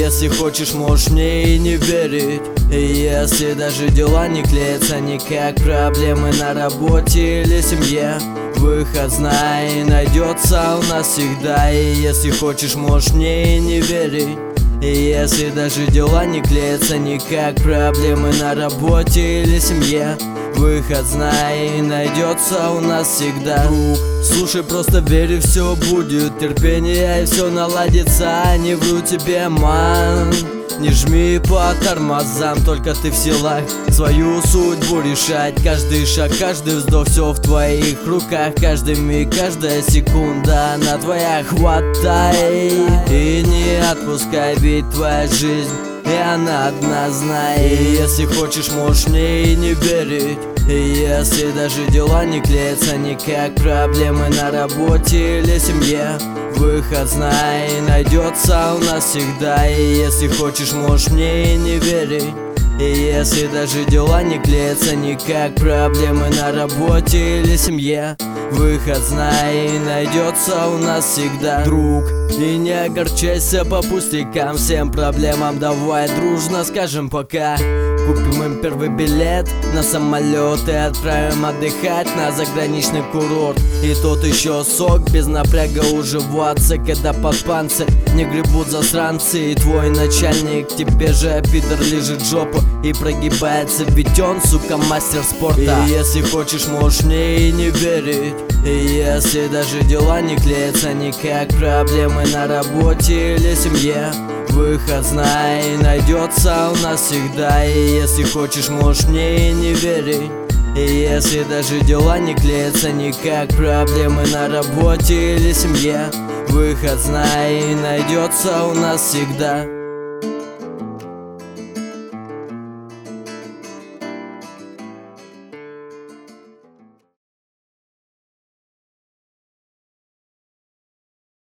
если хочешь, можешь мне и не верить. И если даже дела не клеятся никак, проблемы на работе или семье, выход знай, найдется у нас всегда. И если хочешь, можешь мне и не верить. И если даже дела не клеятся никак, проблемы на работе или семье, выход знай, найдется у нас всегда. Друг, слушай, просто верь, и все будет терпение, и все наладится. Не вру тебе, ман. Не жми по тормозам, только ты в силах свою судьбу решать. Каждый шаг, каждый вздох, все в твоих руках. Каждый миг, каждая секунда, она твоя, хватай и не отпускай, ведь твоя жизнь, и она одна, знай. И если хочешь, можешь мне и не верить. И если даже дела не клеятся никак, проблемы на работе или семье, выход знай, найдется у нас всегда. И если хочешь, можешь мне и не верить. И если даже дела не клеятся никак, проблемы на работе или семье, выход знай, найдется у нас всегда. Друг, и не огорчайся по пустякам, всем проблемам давай дружно скажем пока. Купим им первый билет на самолет и отправим отдыхать на заграничный курорт. И тот еще сок, без напряга уживаться, когда под панцирь не гребут засранцы. И твой начальник тебе же, пидор, лежит жопу и прогибается, ведь он, сука, мастер спорта. И если хочешь, можешь мне и не верить. И если даже дела не клеятся никак, проблемы на работе или семье, выход знай, найдется у нас всегда. И если хочешь, можешь мне и не верить. И если даже дела не клеятся никак, проблемы на работе или семье, выход знай, найдется у нас всегда.